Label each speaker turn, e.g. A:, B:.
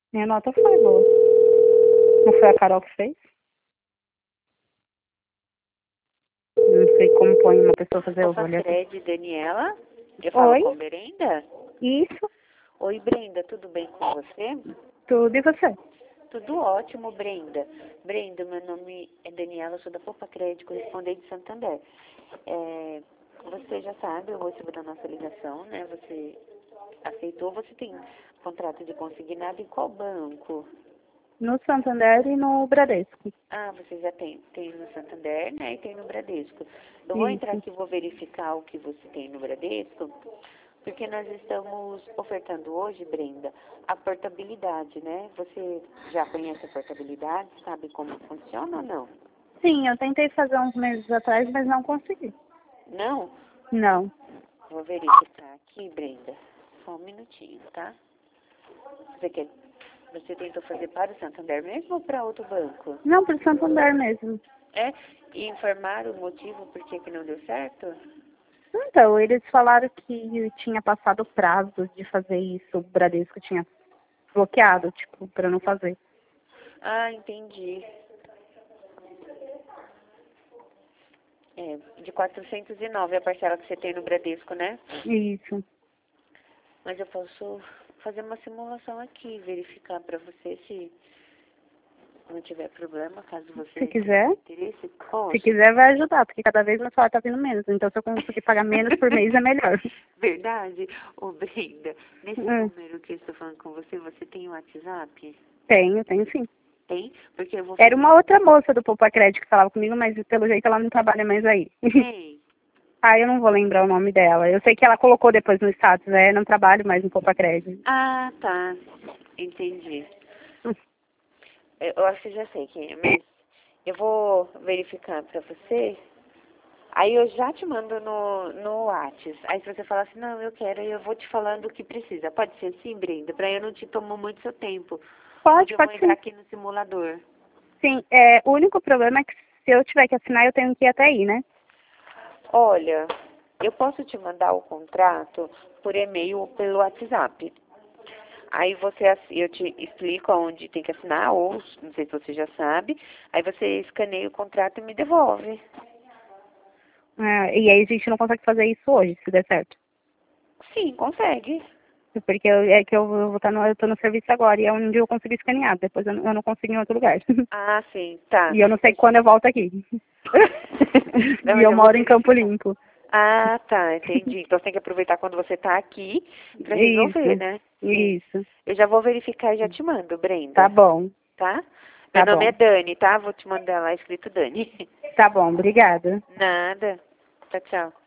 A: Minha nota foi boa. Não foi a Carol que fez? Não sei como põe uma pessoa fazer, eu vou olhar aqui.
B: Fred, Daniela, eu falo
A: Oi?
B: com Brenda.
A: Isso?
B: Oi, Brenda, tudo bem com você?
A: Tudo e você?
B: Tudo ótimo, Brenda. Brenda, meu nome é Daniela, eu sou da Poupa Crédito, correspondente de Santander. Você já sabe o motivo da nossa ligação, né? Você aceitou, você tem contrato de consignado em qual banco?
A: No Santander e no Bradesco.
B: Ah, você já tem no Santander, né? E tem no Bradesco. Eu vou entrar
A: Isso.
B: aqui e vou verificar o que você tem no Bradesco, porque nós estamos ofertando hoje, Brenda, a portabilidade, né? Você já conhece a portabilidade, sabe como funciona ou não?
A: Sim, eu tentei fazer uns meses atrás, mas não consegui.
B: Não?
A: Não.
B: Vou verificar aqui, Brenda. Só um minutinho, tá? Você tentou fazer para o Santander mesmo ou para outro banco?
A: Não, pro Santander mesmo.
B: É? E informaram o motivo por que não deu certo?
A: Então, eles falaram que tinha passado o prazo de fazer isso, o Bradesco tinha bloqueado, tipo, pra não fazer.
B: Ah, entendi. De 409 a parcela que você tem no Bradesco, né?
A: Isso.
B: Mas eu posso fazer uma simulação aqui, verificar para você se não tiver problema, caso
A: Se
B: você tenha
A: quiser,
B: interesse.
A: se
B: Posso.
A: quiser vai ajudar, porque cada vez meu salário tá vindo menos. Então, se eu conseguir pagar menos por mês, é melhor.
B: Verdade? Ô, Brenda, nesse
A: Hum,
B: número que eu estou falando com você, você tem o WhatsApp?
A: tenho sim.
B: Tem? Porque eu vou
A: Era
B: fazer...
A: uma outra moça do Poupa Crédito que falava comigo, mas pelo jeito ela não trabalha mais aí.
B: Tem.
A: Ah, eu não vou lembrar o nome dela. Eu sei que ela colocou depois no status, não trabalho mais no Poupa Crédito.
B: Ah, tá. Entendi. Eu acho que já sei quem é, mas eu vou verificar pra você. Aí eu já te mando no Whats. Aí se você falar assim, não, eu quero, aí eu vou te falando o que precisa. Pode ser assim, Brenda? Pra eu não te tomar muito seu tempo. Onde
A: Pode,
B: eu vou
A: pode
B: entrar
A: sim.
B: aqui no simulador.
A: Sim, o único problema é que se eu tiver que assinar, eu tenho que ir até aí, né?
B: Olha, eu posso te mandar o contrato por e-mail ou pelo WhatsApp. Aí eu te explico onde tem que assinar, ou não sei se você já sabe. Aí você escaneia o contrato e me devolve.
A: Ah, e aí a gente não consegue fazer isso hoje, se der certo.
B: Sim, consegue.
A: Porque é que eu vou estar eu tô no serviço agora e é onde eu consigo escanear. Depois eu não consigo em outro lugar.
B: Ah, sim, tá.
A: E eu não sei quando eu volto aqui.
B: Não,
A: E
B: mas
A: eu
B: eu vou
A: moro em Campo
B: verificar.
A: Limpo.
B: Ah, tá, entendi. Então você tem que aproveitar quando você tá aqui pra resolver,
A: Isso,
B: né? Sim.
A: isso.
B: Eu já vou verificar e já te mando,
A: Tá
B: Brenda.
A: bom,
B: Tá? Meu
A: tá
B: nome é
A: bom.
B: Dani, tá? Vou te mandar lá escrito Dani.
A: Tá bom, obrigada.
B: Nada. Tchau, tchau.